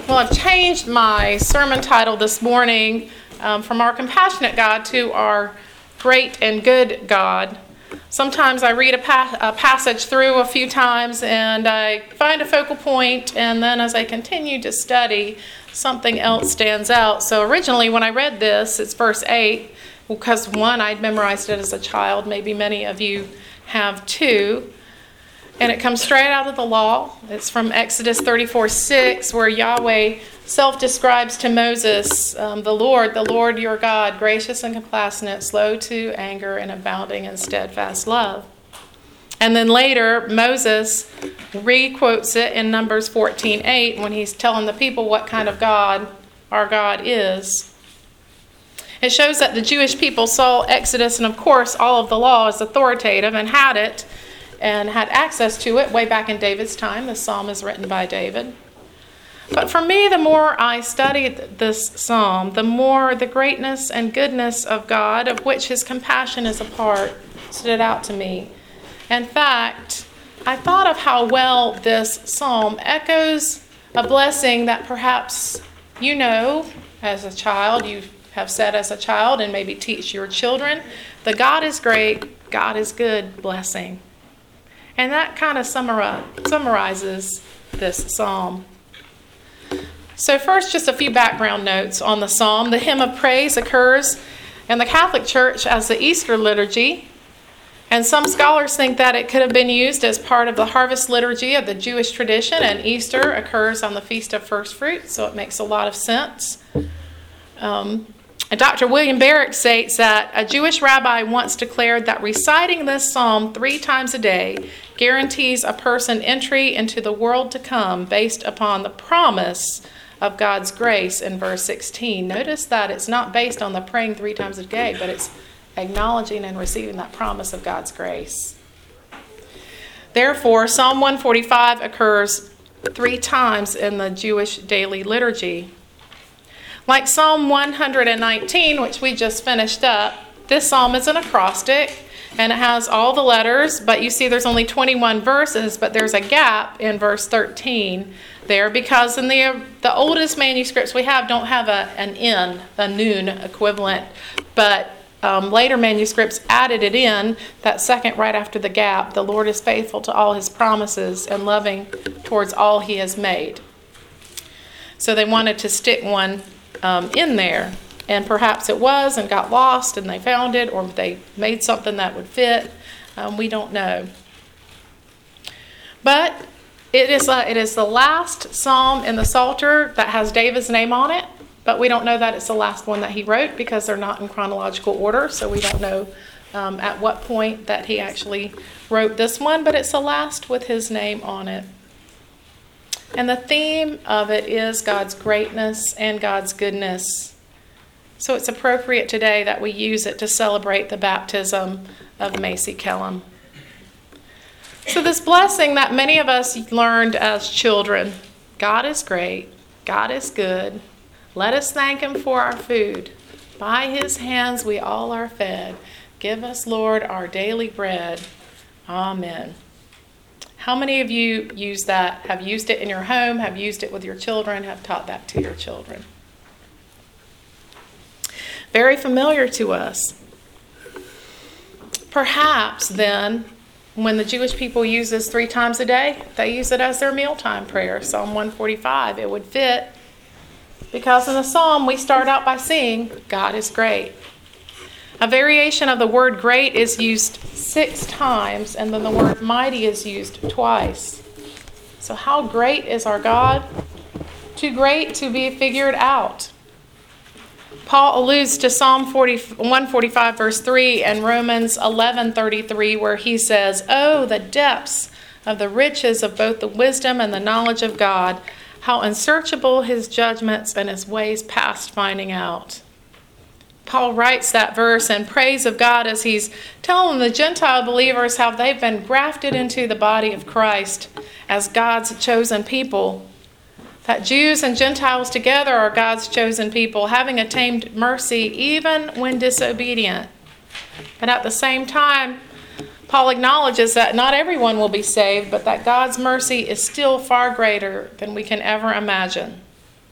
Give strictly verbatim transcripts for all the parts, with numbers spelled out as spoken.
Well, I've changed my sermon title this morning um, from Our Compassionate God to Our Great and Good God. Sometimes I read a, pa- a passage through a few times and I find a focal point, and then as I continue to study, something else stands out. So originally when I read this, it's verse eight, because one, I'd memorized it as a child. Maybe many of you have too. And it comes straight out of the law. It's from Exodus thirty-four six, where Yahweh self-describes to Moses, um, the Lord, the Lord your God, gracious and compassionate, slow to anger, and abounding in steadfast love. And then later, Moses re-quotes it in Numbers fourteen eight when he's telling the people what kind of God our God is. It shows that the Jewish people saw Exodus and, of course, all of the law as authoritative and had it and had access to it way back in David's time. The psalm is written by David. But for me, the more I studied this psalm, the more the greatness and goodness of God, of which his compassion is a part, stood out to me. In fact, I thought of how well this psalm echoes a blessing that perhaps you know as a child, you have said as a child, and maybe teach your children. The God is great, God is good blessing. And that kind of summarizes this psalm. So first, just a few background notes on the psalm. The hymn of praise occurs in the Catholic Church as the Easter liturgy. And some scholars think that it could have been used as part of the harvest liturgy of the Jewish tradition. And Easter occurs on the Feast of First Fruits, so it makes a lot of sense. Um, Doctor William Barrick states that a Jewish rabbi once declared that reciting this psalm three times a day guarantees a person entry into the world to come based upon the promise of God's grace in verse sixteen. Notice that it's not based on the praying three times a day, but it's acknowledging and receiving that promise of God's grace. Therefore, Psalm one forty-five occurs three times in the Jewish daily liturgy. Like Psalm one nineteen, which we just finished up, this psalm is an acrostic, and it has all the letters, but you see there's only twenty-one verses, but there's a gap in verse thirteen there, because in the the oldest manuscripts we have don't have a, an N, a noon equivalent, but um, later manuscripts added it in, that second right after the gap. The Lord is faithful to all his promises and loving towards all he has made. So they wanted to stick one um, in there. And perhaps it was and got lost and they found it, or they made something that would fit. Um, we don't know. But it is, a, it is the last psalm in the Psalter that has David's name on it. But we don't know that it's the last one that he wrote because they're not in chronological order. So we don't know um, at what point that he actually wrote this one. But it's the last with his name on it. And the theme of it is God's greatness and God's goodness. So it's appropriate today that we use it to celebrate the baptism of Macy Kellum. So this blessing that many of us learned as children, God is great, God is good. Let us thank him for our food. By his hands we all are fed. Give us, Lord, our daily bread. Amen. How many of you use that, have used it in your home, have used it with your children, have taught that to your children? Very familiar to us. Perhaps then, when the Jewish people use this three times a day, they use it as their mealtime prayer. Psalm one forty-five, it would fit. Because in the psalm, we start out by saying, God is great. A variation of the word great is used six times, and then the word mighty is used twice. So how great is our God? Too great to be figured out. Paul alludes to Psalm one forty-five verse three and Romans eleven thirty-three, where he says, "Oh, the depths of the riches of both the wisdom and the knowledge of God, how unsearchable his judgments and his ways past finding out." Paul writes that verse in praise of God as he's telling the Gentile believers how they've been grafted into the body of Christ as God's chosen people. That Jews and Gentiles together are God's chosen people, having attained mercy even when disobedient. But at the same time, Paul acknowledges that not everyone will be saved, but that God's mercy is still far greater than we can ever imagine.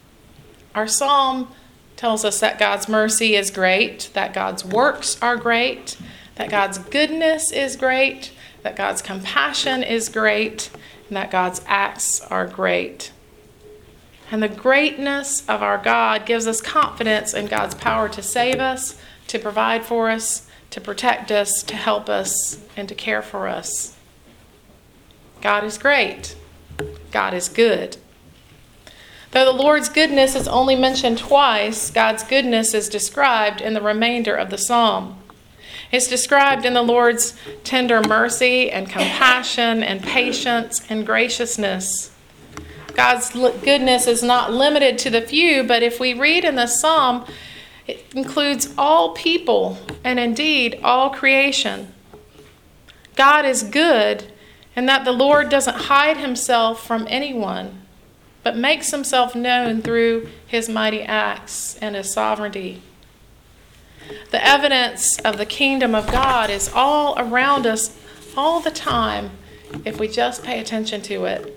Our psalm tells us that God's mercy is great, that God's works are great, that God's goodness is great, that God's compassion is great, and that God's acts are great. And the greatness of our God gives us confidence in God's power to save us, to provide for us, to protect us, to help us, and to care for us. God is great. God is good. Though the Lord's goodness is only mentioned twice, God's goodness is described in the remainder of the psalm. It's described in the Lord's tender mercy and compassion and patience and graciousness. God's goodness is not limited to the few, but if we read in the psalm, it includes all people and indeed all creation. God is good in that the Lord doesn't hide himself from anyone, but makes himself known through his mighty acts and his sovereignty. The evidence of the kingdom of God is all around us all the time if we just pay attention to it.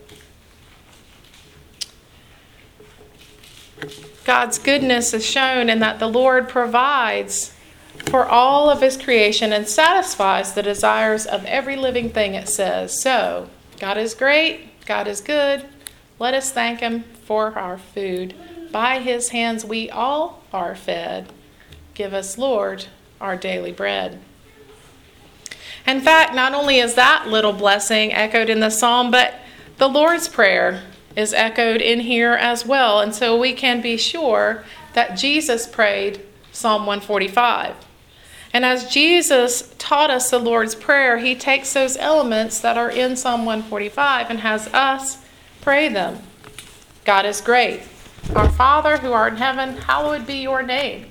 God's goodness is shown in that the Lord provides for all of his creation and satisfies the desires of every living thing, it says. So, God is great, God is good. Let us thank him for our food. By his hands we all are fed. Give us, Lord, our daily bread. In fact, not only is that little blessing echoed in the psalm, but the Lord's Prayer is echoed in here as well. And so we can be sure that Jesus prayed Psalm one forty-five. And as Jesus taught us the Lord's Prayer, he takes those elements that are in Psalm one forty-five and has us pray them. God is great. Our Father who art in heaven, hallowed be your name.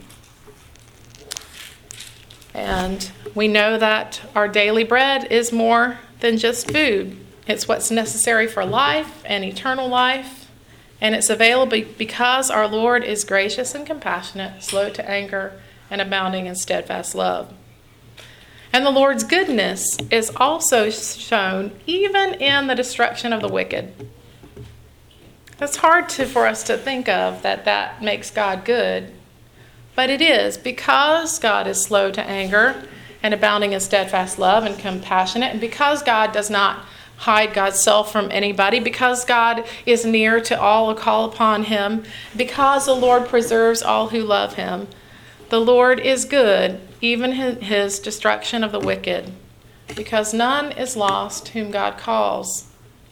And we know that our daily bread is more than just food. It's what's necessary for life and eternal life. And it's available because our Lord is gracious and compassionate, slow to anger, and abounding in steadfast love. And the Lord's goodness is also shown even in the destruction of the wicked. It's hard to, for us to think of that that makes God good. But it is, because God is slow to anger and abounding in steadfast love and compassionate, and because God does not hide God's self from anybody, because God is near to all who call upon him, because the Lord preserves all who love him. The Lord is good, even in his destruction of the wicked, because none is lost whom God calls.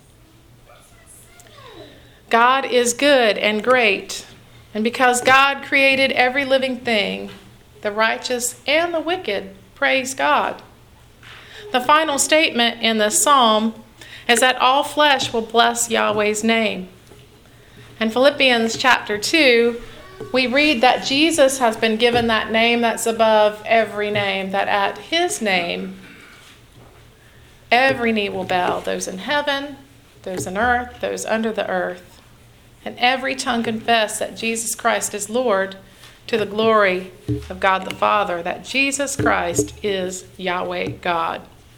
God is good and great. And because God created every living thing, the righteous and the wicked praise God. The final statement in the psalm is that all flesh will bless Yahweh's name. In Philippians chapter two, we read that Jesus has been given that name that's above every name, that at his name, every knee will bow, those in heaven, those in earth, those under the earth. And every tongue confess that Jesus Christ is Lord, to the glory of God the Father, that Jesus Christ is Yahweh God.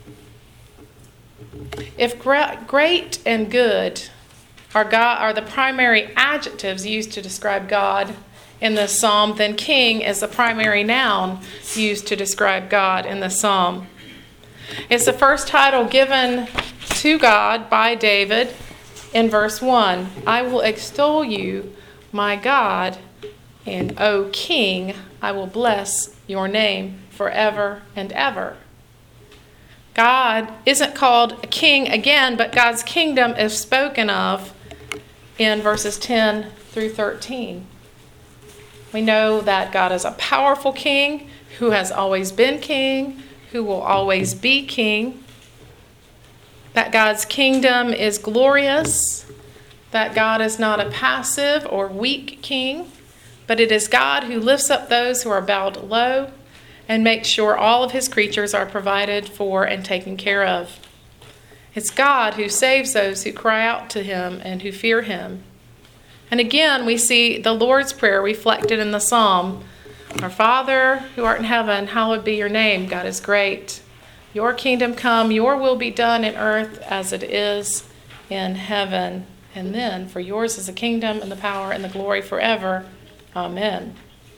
If great and good are, God, are the primary adjectives used to describe God in this psalm, then king is the primary noun used to describe God in the psalm. It's the first title given to God by David. In verse one, I will extol you, my God, and O King, I will bless your name forever and ever. God isn't called a king again, but God's kingdom is spoken of in verses ten through thirteen. We know that God is a powerful king who has always been king, who will always be king. That God's kingdom is glorious, that God is not a passive or weak king, but it is God who lifts up those who are bowed low and makes sure all of his creatures are provided for and taken care of. It's God who saves those who cry out to him and who fear him. And again, we see the Lord's Prayer reflected in the psalm. Our Father who art in heaven, hallowed be your name. God is great. Your kingdom come, your will be done in earth as it is in heaven. And then, for yours is the kingdom and the power and the glory forever. Amen.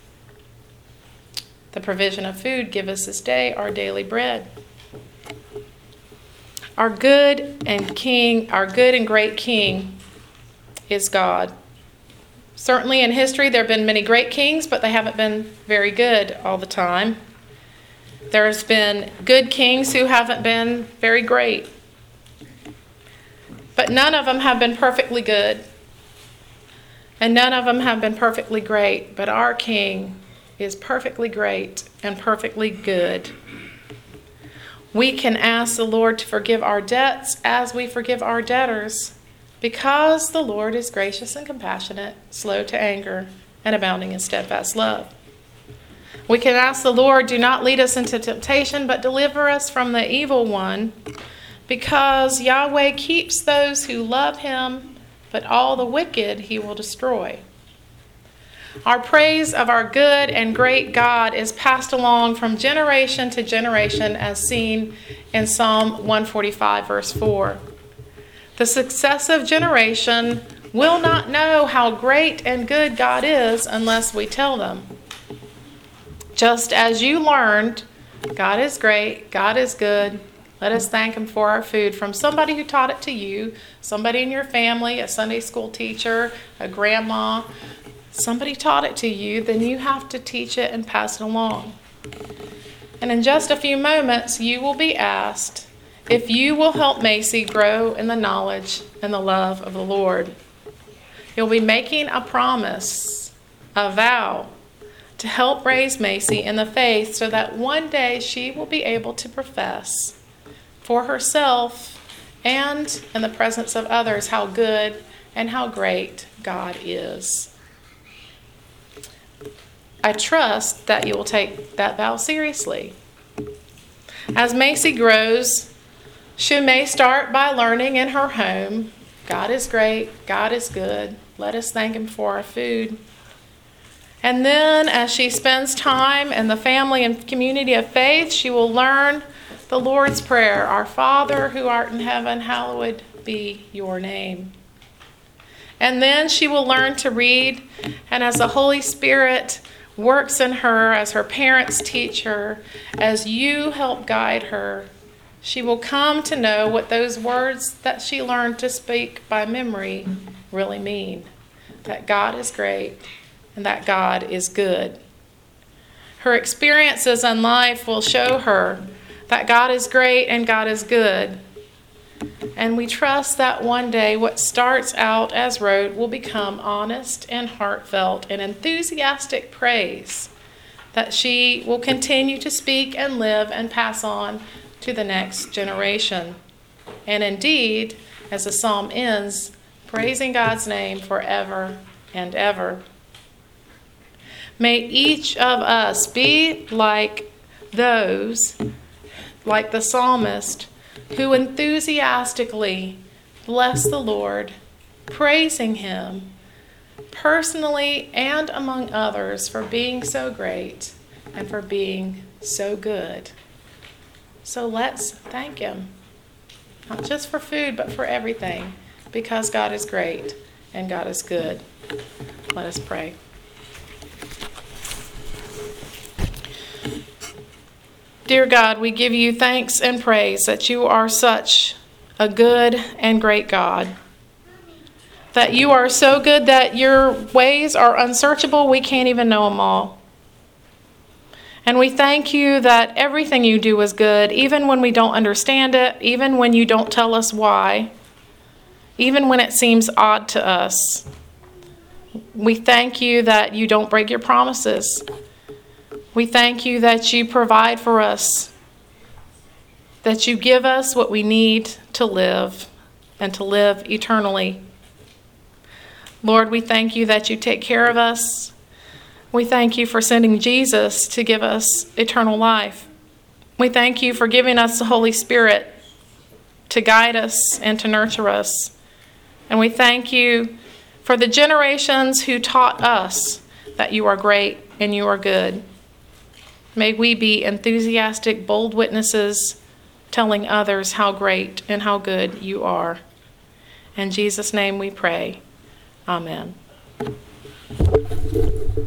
The provision of food, give us this day our daily bread. Our good and King, our good and great King is God. Certainly in history there have been many great kings, but they haven't been very good all the time. There's been good kings who haven't been very great. But none of them have been perfectly good. And none of them have been perfectly great. But our King is perfectly great and perfectly good. We can ask the Lord to forgive our debts as we forgive our debtors, because the Lord is gracious and compassionate, slow to anger, and abounding in steadfast love. We can ask the Lord, do not lead us into temptation, but deliver us from the evil one, because Yahweh keeps those who love him, but all the wicked he will destroy. Our praise of our good and great God is passed along from generation to generation, as seen in Psalm one forty-five, verse four. The successive generation will not know how great and good God is unless we tell them. Just as you learned, God is great, God is good, let us thank him for our food, from somebody who taught it to you, somebody in your family, a Sunday school teacher, a grandma, somebody taught it to you, then you have to teach it and pass it along. And in just a few moments, you will be asked if you will help Macy grow in the knowledge and the love of the Lord. You'll be making a promise, a vow, to help raise Macy in the faith so that one day she will be able to profess for herself and in the presence of others how good and how great God is. I trust that you will take that vow seriously. As Macy grows, she may start by learning in her home, God is great, God is good, let us thank him for our food. And then as she spends time in the family and community of faith, she will learn the Lord's Prayer, our Father who art in heaven, hallowed be your name. And then she will learn to read, and as the Holy Spirit works in her, as her parents teach her, as you help guide her, she will come to know what those words that she learned to speak by memory really mean. That God is great and that God is good. Her experiences in life will show her that God is great and God is good. And we trust that one day what starts out as rote will become honest and heartfelt and enthusiastic praise that she will continue to speak and live and pass on to the next generation. And indeed, as the psalm ends, praising God's name forever and ever. May each of us be like those, like the psalmist, who enthusiastically bless the Lord, praising him personally and among others for being so great and for being so good. So let's thank him, not just for food, but for everything, because God is great and God is good. Let us pray. Dear God, we give you thanks and praise that you are such a good and great God. That you are so good that your ways are unsearchable. We can't even know them all. And we thank you that everything you do is good, even when we don't understand it, even when you don't tell us why, even when it seems odd to us. We thank you that you don't break your promises. We thank you that you provide for us, that you give us what we need to live and to live eternally. Lord, we thank you that you take care of us. We thank you for sending Jesus to give us eternal life. We thank you for giving us the Holy Spirit to guide us and to nurture us. And we thank you for the generations who taught us that you are great and you are good. May we be enthusiastic, bold witnesses telling others how great and how good you are. In Jesus' name we pray. Amen.